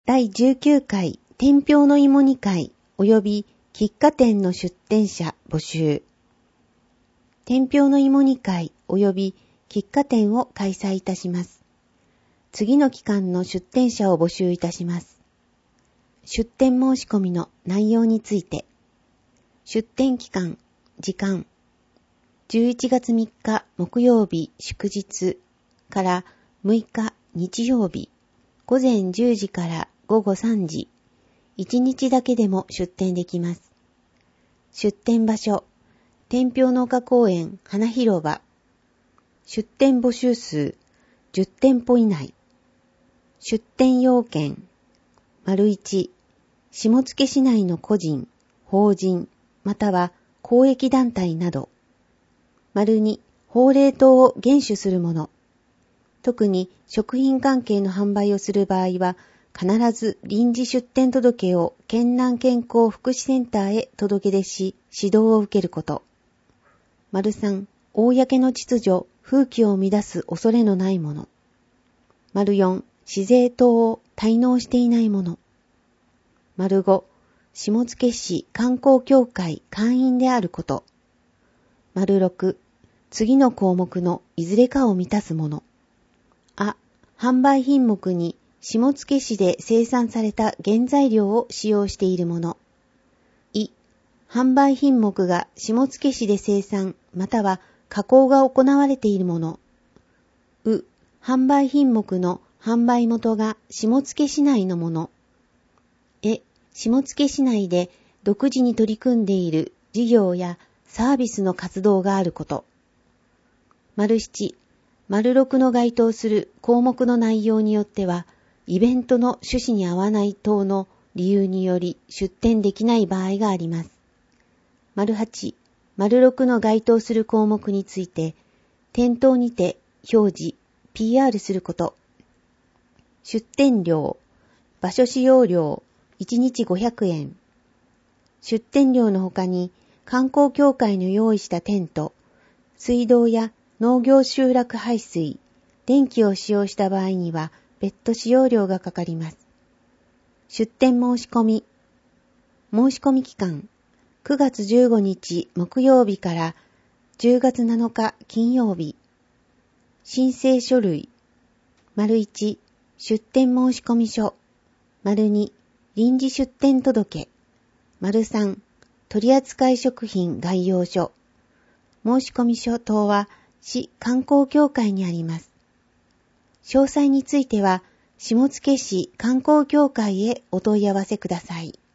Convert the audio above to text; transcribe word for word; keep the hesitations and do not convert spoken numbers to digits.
だいじゅうきゅうかい天平の芋煮会及び喫茶店の出店者募集。天平の芋煮会及び喫茶店を開催いたします。次の期間の出店者を募集いたします。出店申し込みの内容について。出店期間、時間。じゅういちがつみっか木曜日祝日からむいか日曜日午前じゅうじから午後さんじ、いちにちだけでも出店できます。出店場所、天平農家公園花広場。出店募集数じゅってんぽ以内。出店要件、丸いち、下野市内の個人、法人、または公益団体など。丸に、法令等を厳守するもの。特に食品関係の販売をする場合は、必ず臨時出店届を県南健康福祉センターへ届け出し、指導を受けること。丸さん、公の秩序、風紀を乱す恐れのないもの。丸よん、市税等を滞納していないもの。丸ご、下野市観光協会会員であること。丸ろく、次の項目のいずれかを満たすもの。あ、販売品目に下野市で生産された原材料を使用しているもの。い、販売品目が下野市で生産または加工が行われているもの。う、販売品目の販売元が下野市内のもの。え、下野市内で独自に取り組んでいる事業やサービスの活動があること。丸なな、丸ろくの該当する項目の内容によっては、イベントの趣旨に合わない等の理由により出店できない場合があります。丸はち、丸ろくの該当する項目について、店頭にて表示、ピーアール すること。出店料、場所使用料、いちにちごひゃくえん。出店料の他に、観光協会の用意したテント、水道や農業集落排水、電気を使用した場合には別途使用料がかかります。出店申し込み。申し込み期間、くがつじゅうごにち木曜日からじゅうがつなのか金曜日。申請書類。丸いち、出店申込書。丸に、臨時出店届。丸さん、取扱食品概要書。申込書等は市観光協会にあります。詳細については、下野市観光協会へお問い合わせください。